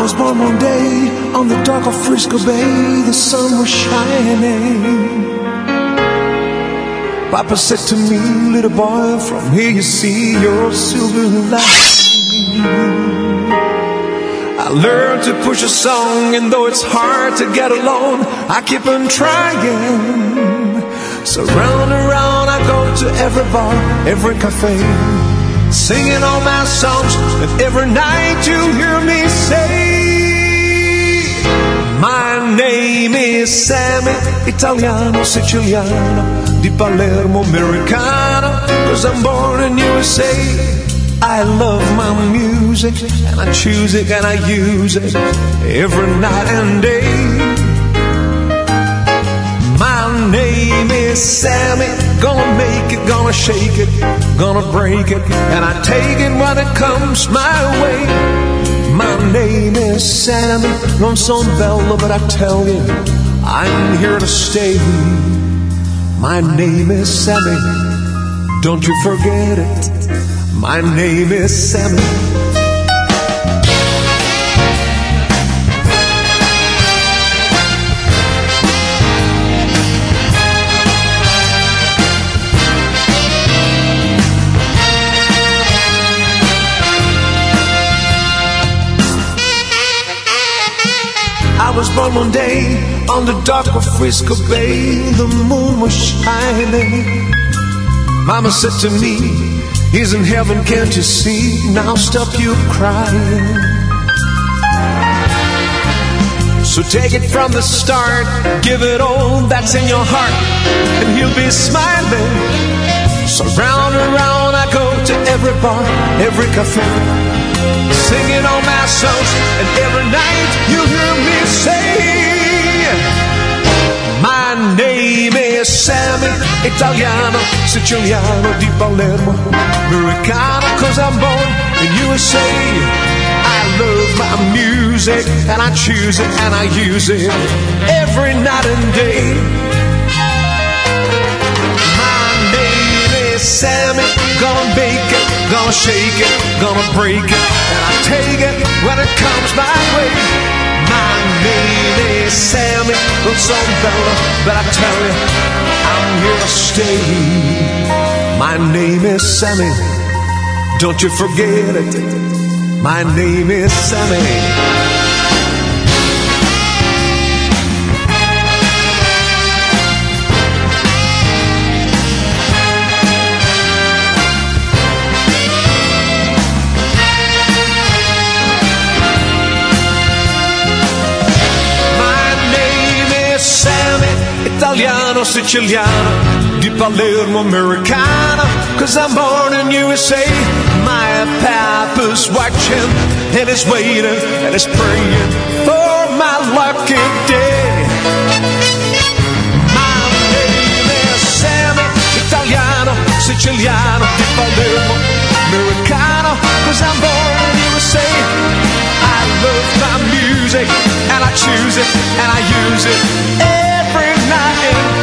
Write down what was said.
was born one day on the dock of Frisco Bay. The sun was shining. Papa said to me, little boy, from here you see your silver lining. I learned to push a song, and though it's hard to get along, I keep on trying. So round and round I go to every bar, every cafe, singing all my songs, and every night you hear me say, my name is Sammy, Italiano, Siciliano, di Palermo, Americano, 'cause I'm born in USA. I love my music, and I choose it, and I use it every night and day. My name is Sammy, gonna make it, gonna shake it, gonna break it, and I take it when it comes my way. My name is Sammy, non son bello, but I tell you, I'm here to stay. My name is Sammy, don't you forget it. My name is Sammy. I was born one day on the dock of Frisco Bay. The moon was shining. Mama said to me, he's in heaven, can't you see? Now stop your crying. So take it from the start, give it all that's in your heart, and he'll be smiling. So round and round I go to every bar, every cafe, singing all my songs, and every night you hear me say, my name is Sammy, Italiano, Siciliano, di Palermo, Americano, 'cause I'm born in USA. I love my music, and I choose it, and I use it every night and day. My name is Sammy, gonna bake it, gonna shake it, gonna break it, and I take it when it comes my way. My name is Sammy, not some fella, but I tell you, I'm here to stay. My name is Sammy, don't you forget it. My name is Sammy. Italiano, Siciliano, di Palermo, Americano, 'cause I'm born in USA. My papa's watching, and he's waiting, and he's praying for my lucky day. My name is Sammy, Italiano, Siciliano, di Palermo, Americano, 'cause I'm born in USA. I love my music, and I choose it, and I use it every night and